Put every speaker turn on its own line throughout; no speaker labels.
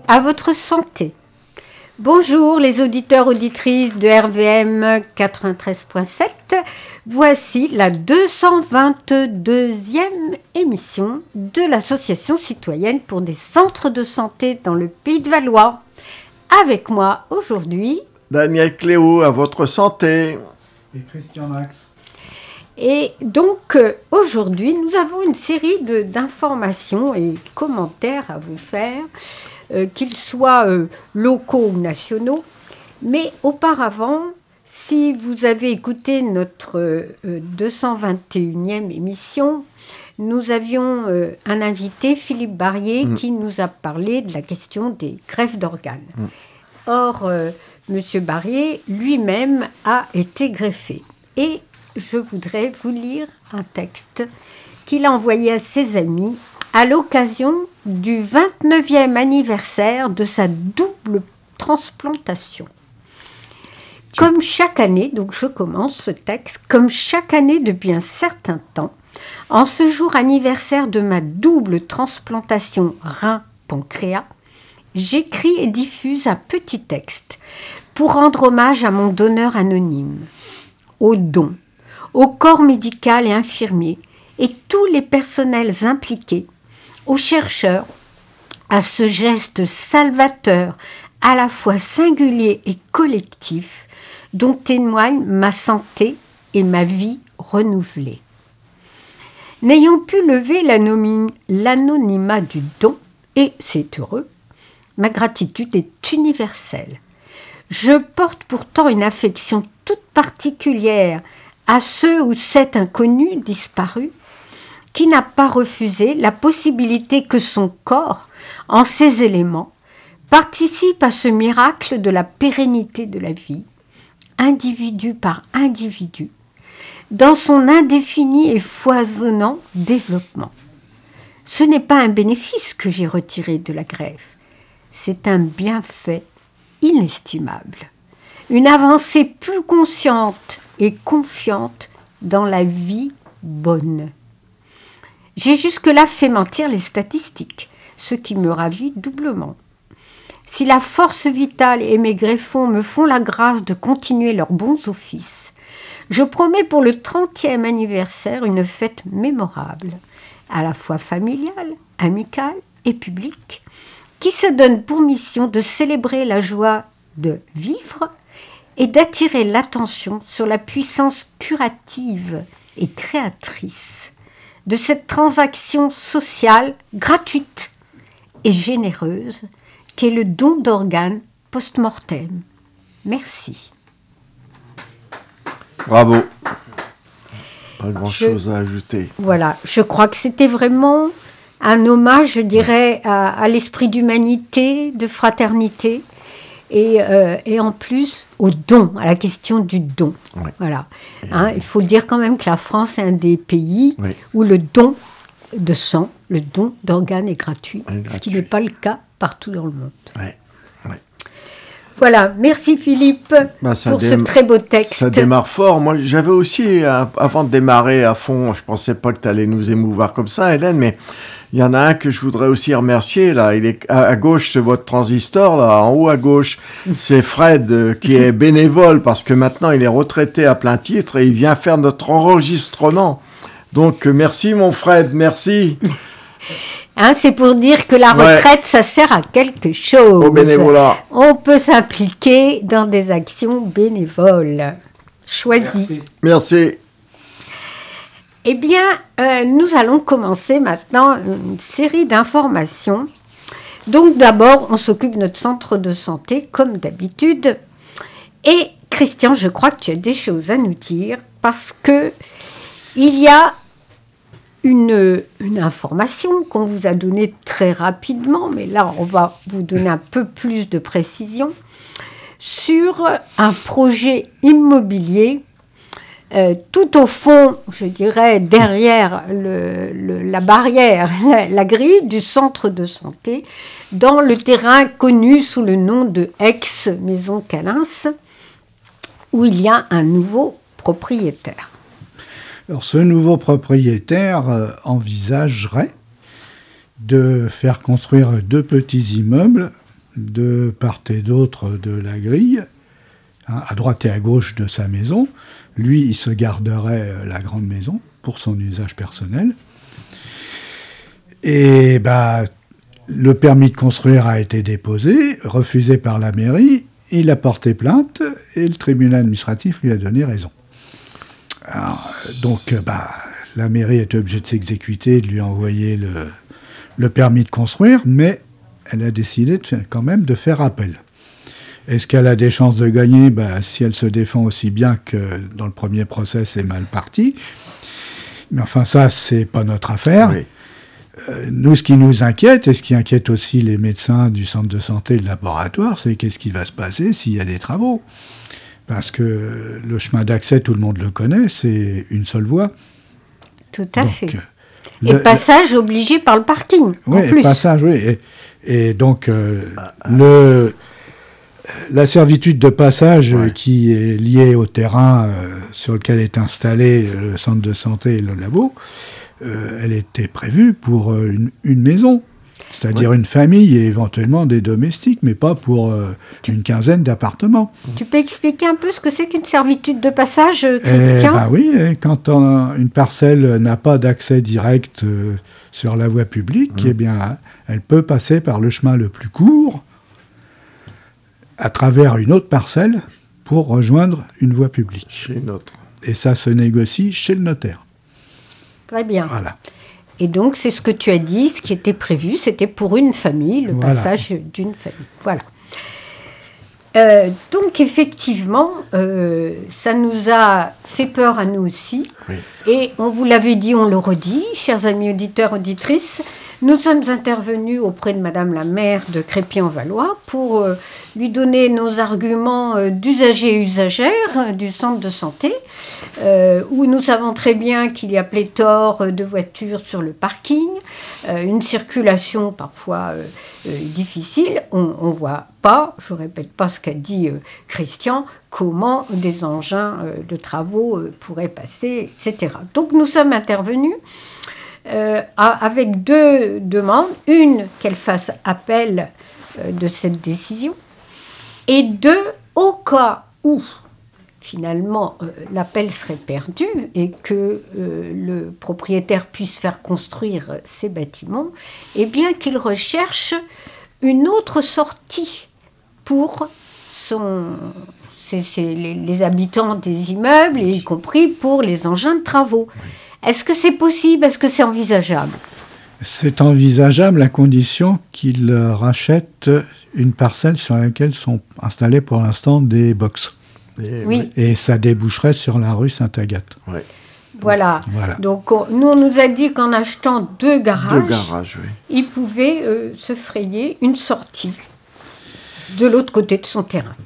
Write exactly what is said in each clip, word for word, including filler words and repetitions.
à votre santé. Bonjour les auditeurs auditrices de R V M quatre-vingt-treize point sept. Voici la deux cent vingt-deuxième émission de l'Association citoyenne pour des centres de santé dans le Pays de Valois. Avec moi aujourd'hui
Daniel Cléo, à votre santé.
Et Christian Max.
Et donc euh, aujourd'hui nous avons une série de, d'informations et commentaires à vous faire. Euh, qu'ils soient euh, locaux ou nationaux. Mais auparavant, si vous avez écouté notre euh, deux cent vingt et unième émission, nous avions euh, un invité, Philippe Barrier, mmh. qui nous a parlé de la question des greffes d'organes. Mmh. Or, euh, M. Barrier lui-même a été greffé. Et je voudrais vous lire un texte qu'il a envoyé à ses amis à l'occasion du vingt-neuvième anniversaire de sa double transplantation. Comme chaque année, donc je commence ce texte, comme chaque année depuis un certain temps, en ce jour anniversaire de ma double transplantation rein-pancréas, j'écris et diffuse un petit texte pour rendre hommage à mon donneur anonyme, aux dons, au corps médical et infirmier et tous les personnels impliqués, aux chercheurs, à ce geste salvateur, à la fois singulier et collectif, dont témoigne ma santé et ma vie renouvelée. N'ayant pu lever l'anonym, l'anonymat du don, et c'est heureux, ma gratitude est universelle. Je porte pourtant une affection toute particulière à ceux ou cet inconnu disparu, qui n'a pas refusé la possibilité que son corps, en ses éléments, participe à ce miracle de la pérennité de la vie, individu par individu, dans son indéfini et foisonnant développement. Ce n'est pas un bénéfice que j'ai retiré de la greffe, c'est un bienfait inestimable, une avancée plus consciente et confiante dans la vie bonne. J'ai jusque-là fait mentir les statistiques, ce qui me ravit doublement. Si la force vitale et mes greffons me font la grâce de continuer leurs bons offices, je promets pour le trentième anniversaire une fête mémorable, à la fois familiale, amicale et publique, qui se donne pour mission de célébrer la joie de vivre et d'attirer l'attention sur la puissance curative et créatrice de cette transaction sociale gratuite et généreuse qu'est le don d'organes post-mortem. Merci.
Bravo. Pas grand-chose à ajouter.
Voilà, je crois que c'était vraiment un hommage, je dirais, à, à l'esprit d'humanité, de fraternité, et, euh, et en plus au don, à la question du don.
Oui.
Voilà. Hein, il faut dire quand même que la France est un des pays
oui.
où le don de sang, le don d'organes est gratuit,
oui,
ce qui n'est pas le cas partout dans le monde.
Oui. Oui.
Voilà, merci Philippe
bah, ça
pour
dé-
ce très beau texte.
Ça démarre fort. Moi, j'avais aussi, euh, avant de démarrer à fond, je ne pensais pas que tu allais nous émouvoir comme ça, Hélène, mais il y en a un que je voudrais aussi remercier. Là, il est à, à gauche, c'est votre transistor, là, en haut à gauche, c'est Fred euh, qui est bénévole parce que maintenant il est retraité à plein titre et il vient faire notre enregistrement. Donc, euh, merci mon Fred, merci.
Hein, c'est pour dire que la
Ouais.
retraite, ça sert à quelque chose.
Au bénévolat.
On peut s'impliquer dans des actions bénévoles. Choisies.
Merci.
Merci.
Eh bien, euh, nous allons commencer maintenant une série d'informations. Donc d'abord, on s'occupe de notre centre de santé, comme d'habitude. Et Christian, je crois que tu as des choses à nous dire, parce que il y a une, une information qu'on vous a donnée très rapidement, mais là, on va vous donner un peu plus de précision, sur un projet immobilier Euh, tout au fond, je dirais, derrière le, le, la barrière, la, la grille du centre de santé, dans le terrain connu sous le nom de ex-maison Calens, où il y a un nouveau propriétaire.
Alors, ce nouveau propriétaire euh, envisagerait de faire construire deux petits immeubles de part et d'autre de la grille, hein, à droite et à gauche de sa maison. Lui, il se garderait euh, la grande maison pour son usage personnel. Et bah, le permis de construire a été déposé, refusé par la mairie. Il a porté plainte et le tribunal administratif lui a donné raison. Alors, donc, bah, la mairie était obligée de s'exécuter, de lui envoyer le, le permis de construire, mais elle a décidé de faire, quand même de faire appel. Est-ce qu'elle a des chances de gagner ? Bah, si elle se défend aussi bien que dans le premier procès, c'est mal parti. Mais enfin, ça, c'est pas notre affaire.
Oui.
Euh, nous, ce qui nous inquiète, et ce qui inquiète aussi les médecins du centre de santé et le laboratoire, c'est qu'est-ce qui va se passer s'il y a des travaux ? Parce que le chemin d'accès, tout le monde le connaît, c'est une seule voie.
Tout à
donc,
fait.
Le,
et passage le, obligé par le parking,
oui,
en plus.
passage, oui. Et, et donc, euh, le, la servitude de passage ouais. qui est liée au terrain euh, sur lequel est installé le centre de santé et le labo, euh, elle était prévue pour euh, une, une maison. C'est-à-dire ouais. une famille et éventuellement des domestiques, mais pas pour euh, une quinzaine d'appartements.
Tu peux expliquer un peu ce que c'est qu'une servitude de passage, Christian ?
Eh ben oui, quand on, une parcelle n'a pas d'accès direct euh, sur la voie publique, mmh. eh bien, elle peut passer par le chemin le plus court, à travers une autre parcelle, pour rejoindre une voie publique.
Chez une autre.
Et ça se négocie chez le notaire.
Très bien.
Voilà.
Et donc, c'est ce que tu as dit, ce qui était prévu, c'était pour une famille, le
voilà.
passage d'une famille. Voilà. Euh, donc, effectivement, euh, ça nous a fait peur à nous aussi.
Oui.
Et on vous l'avait dit, on le redit, chers amis auditeurs, auditrices, nous sommes intervenus auprès de Madame la maire de Crépy-en-Valois pour euh, lui donner nos arguments euh, d'usagers et usagères euh, du centre de santé, euh, où nous savons très bien qu'il y a pléthore de voitures sur le parking, euh, une circulation parfois euh, euh, difficile. On ne voit pas, je ne répète pas ce qu'a dit euh, Christian, comment des engins euh, de travaux euh, pourraient passer, et cetera. Donc nous sommes intervenus Euh, avec deux demandes. Une, qu'elle fasse appel euh, de cette décision. Et deux, au cas où, finalement, euh, l'appel serait perdu et que euh, le propriétaire puisse faire construire ces bâtiments, eh bien qu'il recherche une autre sortie pour son, c'est, c'est les, les habitants des immeubles, et y compris pour les engins de travaux. Est-ce que c'est possible ? Est-ce que c'est envisageable ?
C'est envisageable à condition qu'il rachète une parcelle sur laquelle sont installés pour l'instant des box.
Et,
oui.
Et ça déboucherait sur la rue Sainte-Agathe.
Ouais.
Voilà.
voilà.
Donc, on, nous, on nous a dit qu'en achetant deux garages,
deux garages oui.
il pouvait euh, se frayer une sortie de l'autre côté de son terrain.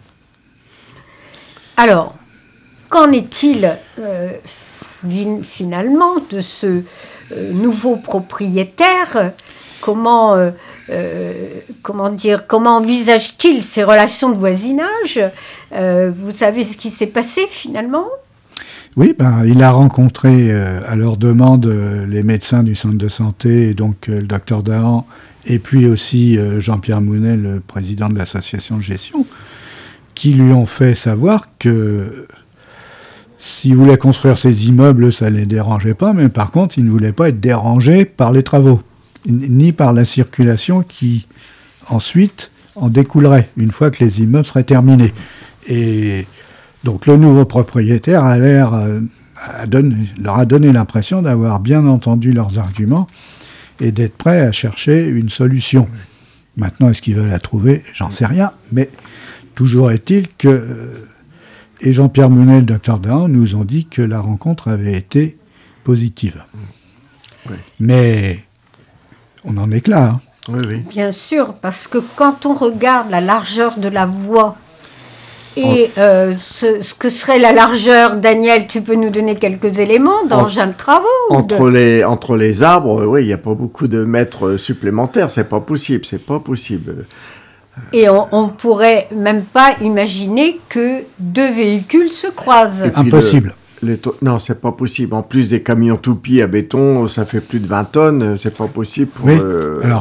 Alors, qu'en est-il euh, finalement de ce euh, nouveau propriétaire? Comment, euh, euh, comment dire, comment envisage-t-il ces relations de voisinage? euh, Vous savez ce qui s'est passé finalement?
Oui, ben, il a rencontré euh, à leur demande euh, les médecins du centre de santé, et donc euh, le docteur Dahan, et puis aussi euh, Jean-Pierre Mounet, le président de l'association de gestion, qui lui ont fait savoir que s'ils voulaient construire ces immeubles, ça ne les dérangeait pas, mais par contre, ils ne voulaient pas être dérangés par les travaux, ni par la circulation qui, ensuite, en découlerait, une fois que les immeubles seraient terminés. Et donc, le nouveau propriétaire a l'air, euh, a donné, leur a donné l'impression d'avoir bien entendu leurs arguments et d'être prêt à chercher une solution. Maintenant, est-ce qu'ils veulent la trouver ? J'en sais rien, mais toujours est-il que... Euh, Et Jean-Pierre Mounet et le docteur Dahan nous ont dit que la rencontre avait été positive.
Oui.
Mais on en est que là. Hein.
Oui, oui.
Bien sûr, parce que quand on regarde la largeur de la voie et en... euh, ce, ce que serait la largeur, Daniel, tu peux nous donner quelques éléments d'engins de travaux
entre,
de...
les, entre les arbres, oui, il n'y a pas beaucoup de mètres supplémentaires. C'est pas possible, c'est pas possible.
Et on ne pourrait même pas imaginer que deux véhicules se croisent.
Impossible.
Le, to- non, c'est pas possible. En plus des camions toupies à béton, ça fait plus de vingt tonnes, c'est pas possible pour...
Oui,
euh...
alors,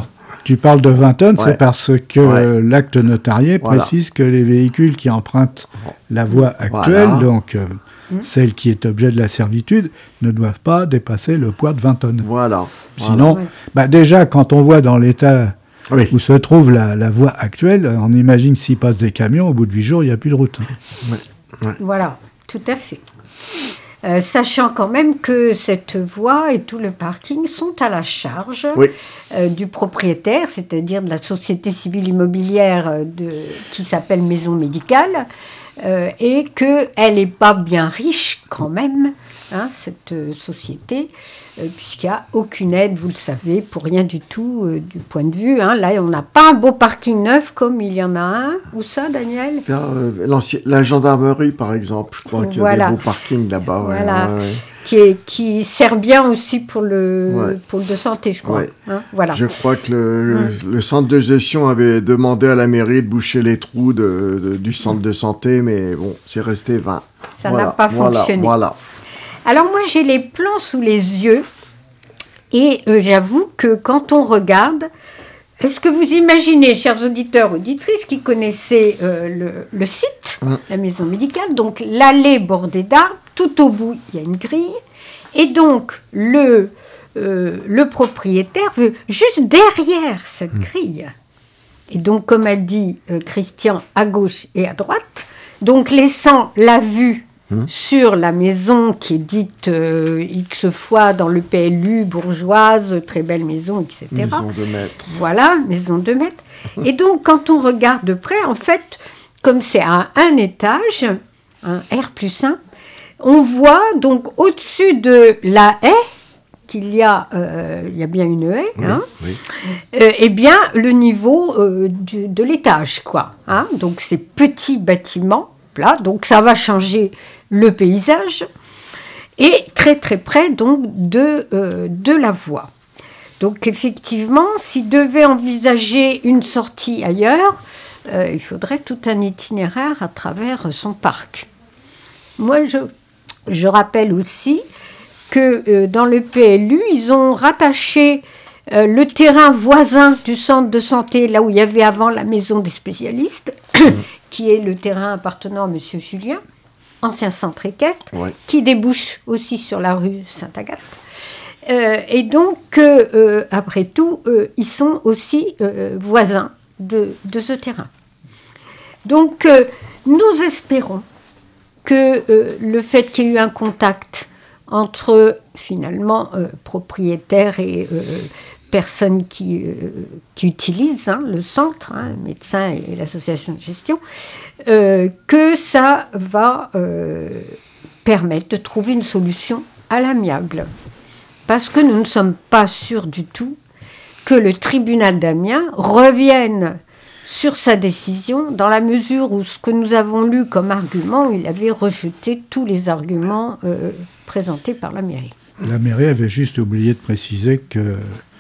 tu parles de vingt tonnes,
Ouais.
c'est parce que
Ouais.
euh, l'acte notarié
Voilà.
précise que les véhicules qui empruntent la voie actuelle,
Voilà.
donc euh,
Mmh.
celle qui est objet de la servitude, ne doivent pas dépasser le poids de vingt tonnes.
Voilà.
Sinon,
Ouais.
bah déjà, quand on voit dans l'état
Oui.
où se trouve la, la voie actuelle, on imagine que s'il passe des camions, au bout de huit jours, il n'y a plus de route.
Voilà, tout à fait. Euh, sachant quand même que cette voie et tout le parking sont à la charge
Oui.
euh, du propriétaire, c'est-à-dire de la société civile immobilière euh, de, qui s'appelle Maison Médicale, euh, et qu'elle n'est pas bien riche quand même, hein, cette euh, société, euh, puisqu'il n'y a aucune aide, vous le savez, pour rien du tout euh, du point de vue. Hein. Là, on n'a pas un beau parking neuf comme il y en a un. Où ça, Daniel?
Bien, euh, l'ancien- la gendarmerie, par exemple, je crois qu'il y a
Voilà.
des beaux parkings là-bas. ouais,
Voilà.
ouais, ouais.
Qui, est- qui sert bien aussi pour le,
Ouais.
pour le de santé, je crois.
Ouais.
Hein, voilà.
Je crois que le,
Mm.
le centre de gestion avait demandé à la mairie de boucher les trous de, de- du centre de santé, mais bon, c'est resté vain.
Ça
Voilà,
n'a pas
voilà,
fonctionné.
Voilà.
Alors moi, j'ai les plans sous les yeux et euh, j'avoue que quand on regarde, est-ce que vous imaginez, chers auditeurs, auditrices, qui connaissaient euh, le, le site,
Mm.
la maison médicale, donc l'allée bordée d'arbres, tout au bout, il y a une grille, et donc le, euh, le propriétaire veut juste derrière cette grille. Et donc, comme a dit euh, Christian, à gauche et à droite, donc laissant la vue
Mmh.
sur la maison qui est dite euh, X fois dans le P L U, bourgeoise, très belle maison, et cetera.
Maison de maître.
Voilà, maison de maître. Et donc, quand on regarde de près, en fait, comme c'est à un étage, un R plus un, on voit donc au-dessus de la haie, qu'il y a, euh, il y a bien une haie,
Oui,
hein,
oui.
euh, eh bien, le niveau euh, du- de l'étage, quoi. Hein, donc, ces petits bâtiments, là, donc ça va changer le paysage, et très très près, donc, de, euh, de la voie. Donc, effectivement, s'il devait envisager une sortie ailleurs, euh, il faudrait tout un itinéraire à travers son parc. Moi, je, je rappelle aussi que euh, dans le P L U, ils ont rattaché euh, le terrain voisin du centre de santé, là où il y avait avant la maison des spécialistes, qui est le terrain appartenant à M. Julien, ancien centre équestre,
Ouais.
qui débouche aussi sur la rue Sainte-Agathe. Euh, et donc, euh, euh, après tout, euh, ils sont aussi euh, voisins de, de ce terrain. Donc, euh, nous espérons que euh, le fait qu'il y ait eu un contact entre, finalement, euh, propriétaires et euh, personnes qui, euh, qui utilisent hein, le centre, hein, médecins et l'association de gestion, euh, que ça va euh, permettre de trouver une solution à l'amiable. Parce que nous ne sommes pas sûrs du tout que le tribunal d'Amiens revienne sur sa décision, dans la mesure où ce que nous avons lu comme argument, il avait rejeté tous les arguments euh, présentés par la mairie.
La mairie avait juste oublié de préciser que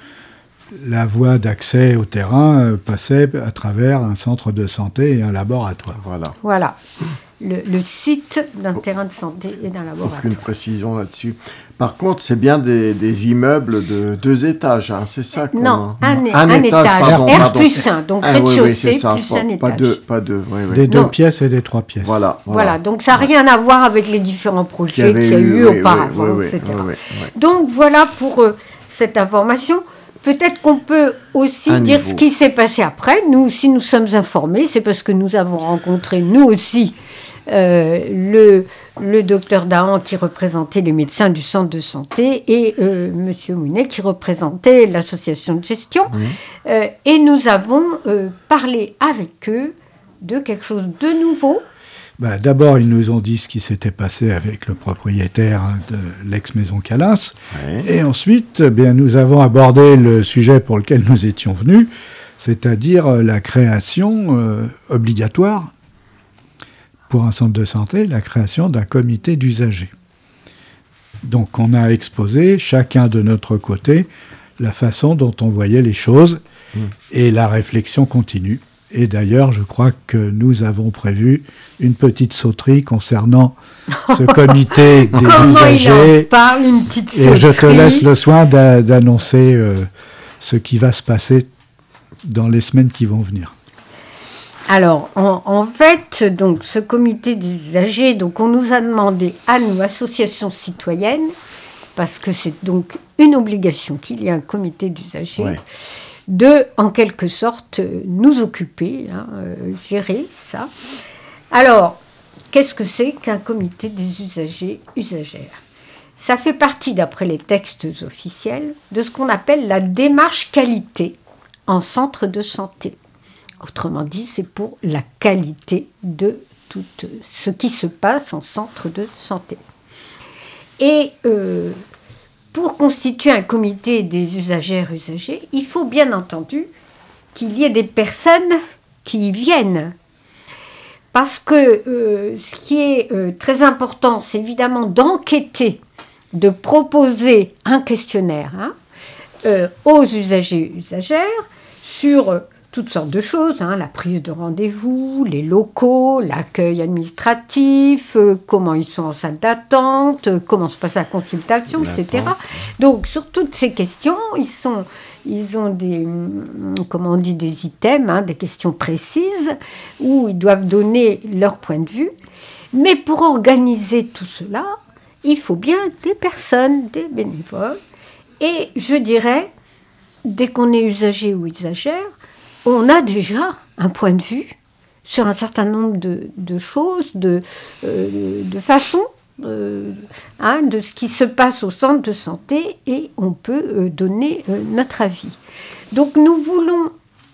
la voie d'accès au terrain euh, passait à travers un centre de santé et un laboratoire.
Voilà.
Voilà, le, le site d'un terrain de santé et d'un laboratoire.
Aucune précision là-dessus. Par contre, c'est bien des, des immeubles de deux étages, hein, c'est ça qu'on...
Non, un,
Un
un
étage,
étage,
pardon,
R
pardon.
plus un, donc
Ah, oui, oui, c'est
rez-de-chaussée
ça,
plus
pas,
un
pas
étage.
deux, pas deux, oui, oui.
Des deux
Non.
pièces et des trois pièces.
Voilà,
Voilà, donc ça n'a rien à voir avec les différents projets
Qu'il
qu'il
y
y a
avait
eu
oui, oui,
auparavant,
oui, oui,
et cetera.
oui, oui, oui.
Donc voilà pour euh, cette information. Peut-être qu'on peut aussi
Un
dire
niveau.
ce qui s'est passé après. Nous, si nous sommes informés, c'est parce que nous avons rencontré, nous aussi, euh, le, le docteur Dahan qui représentait les médecins du centre de santé et euh, M. Mounet qui représentait l'association de gestion.
Mmh.
Euh, et nous avons euh, parlé avec eux de quelque chose de nouveau.
Bah, d'abord, ils nous ont dit ce qui s'était passé avec le propriétaire hein, de l'ex-maison Calas.
Ouais.
Et ensuite, eh bien, nous avons abordé le sujet pour lequel nous étions venus, c'est-à-dire euh, la création euh, obligatoire pour un centre de santé, la création d'un comité d'usagers. Donc on a exposé, chacun de notre côté, la façon dont on voyait les choses,
Mmh.
et la réflexion continue. Et d'ailleurs, je crois que nous avons prévu une petite sauterie concernant ce comité des
Comment il en
usagers.
parle, une petite
Et je te
sauterie.
laisse le soin d'a- d'annoncer euh, ce qui va se passer dans les semaines qui vont venir.
Alors, en, en fait, donc, ce comité des usagers, donc, on nous a demandé, à nous, associations citoyennes, parce que c'est donc une obligation qu'il y ait un comité d'usagers, ouais. de, en quelque sorte, nous occuper, hein, euh, gérer ça. Alors, qu'est-ce que c'est qu'un comité des usagers, usagères ? Ça fait partie, d'après les textes officiels, de ce qu'on appelle la démarche qualité en centre de santé. Autrement dit, c'est pour la qualité de tout ce qui se passe en centre de santé. Et euh, pour constituer un comité des usagères usagers, il faut bien entendu qu'il y ait des personnes qui y viennent. Parce que euh, ce qui est euh, très important, c'est évidemment d'enquêter, de proposer un questionnaire hein, euh, aux usagers et usagères sur euh, toutes sortes de choses, hein, la prise de rendez-vous, les locaux, l'accueil administratif, euh, comment ils sont en salle d'attente, euh, comment se passe la consultation, L'attente. et cetera. Donc, sur toutes ces questions, ils, sont, ils ont des, comment on dit, des items, hein, des questions précises, où ils doivent donner leur point de vue. Mais pour organiser tout cela, il faut bien des personnes, des bénévoles. Et je dirais, dès qu'on est usager ou usagère, on a déjà un point de vue sur un certain nombre de, de choses, de, euh, de façons, euh, hein, de ce qui se passe au centre de santé, et on peut euh, donner euh, notre avis. Donc nous voulons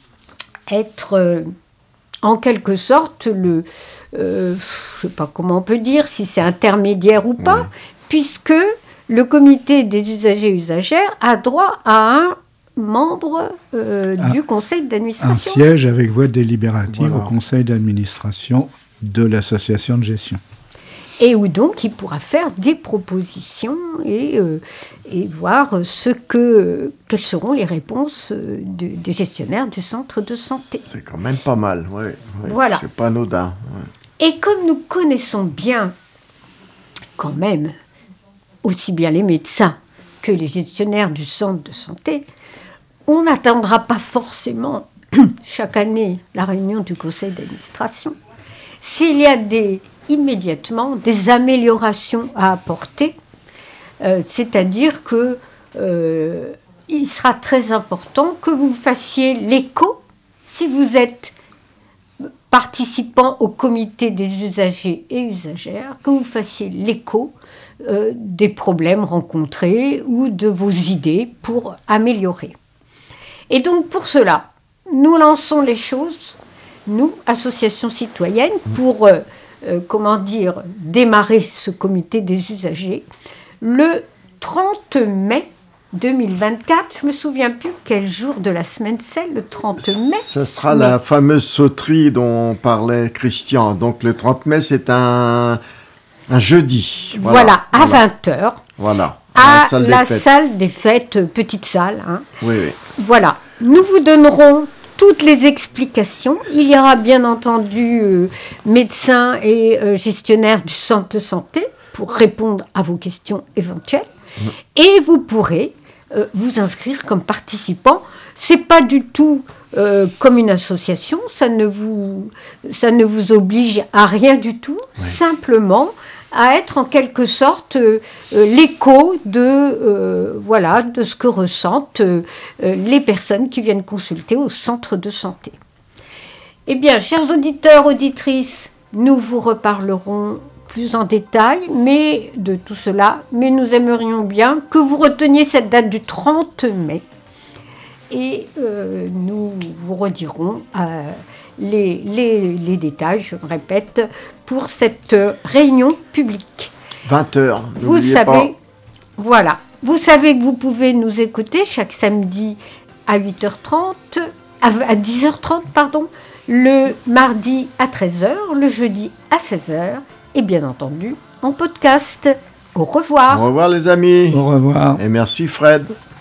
être, euh, en quelque sorte, le, euh, je ne sais pas comment on peut dire, si c'est intermédiaire ou pas, oui. puisque le comité des usagers et usagères a droit à un membre euh, un, du conseil d'administration.
Un siège avec voix délibérative voilà. au conseil d'administration de l'association de gestion.
Et où donc il pourra faire des propositions et, euh, et voir ce que, quelles seront les réponses euh, de, des gestionnaires du centre de santé.
C'est quand même pas mal, oui. Ouais,
voilà.
C'est pas anodin. Ouais.
Et comme nous connaissons bien, quand même, aussi bien les médecins que les gestionnaires du centre de santé, on n'attendra pas forcément chaque année la réunion du conseil d'administration. S'il y a des, immédiatement des améliorations à apporter, euh, c'est-à-dire que euh, il sera très important que vous fassiez l'écho, si vous êtes participant au comité des usagers et usagères, que vous fassiez l'écho euh, des problèmes rencontrés ou de vos idées pour améliorer. Et donc, pour cela, nous lançons les choses, nous, associations citoyennes, pour, euh, euh, comment dire, démarrer ce comité des usagers, le trente mai deux mille vingt-quatre. Je ne me souviens plus quel jour de la semaine c'est, le trente mai.
Ce sera
mais...
la fameuse sauterie dont parlait Christian. Donc, le trente mai, c'est un, un jeudi.
Voilà, voilà à voilà. vingt heures.
Voilà.
À la salle, la des, salle des fêtes, petite salle. Hein.
Oui, oui.
Voilà. Nous vous donnerons toutes les explications. Il y aura bien entendu euh, médecins et euh, gestionnaires du centre de santé pour répondre à vos questions éventuelles. Mmh. Et vous pourrez euh, vous inscrire comme participant. Ce n'est pas du tout euh, comme une association. Ça ne vous, ça ne vous oblige à rien du tout. Oui. Simplement à être en quelque sorte euh, euh, l'écho de, euh, voilà, de ce que ressentent euh, les personnes qui viennent consulter au centre de santé. Eh bien, chers auditeurs, auditrices, nous vous reparlerons plus en détail mais, de tout cela, mais nous aimerions bien que vous reteniez cette date du trente mai. Et euh, nous vous redirons euh, les, les, les détails, je me répète, pour cette réunion publique.
vingt heures,
vous savez, pas. Voilà. Vous savez que vous pouvez nous écouter chaque samedi à huit heures trente, à dix heures trente, pardon, le mardi à treize heures, le jeudi à seize heures, et bien entendu en podcast. Au revoir.
Au revoir les amis.
Au revoir.
Et merci Fred.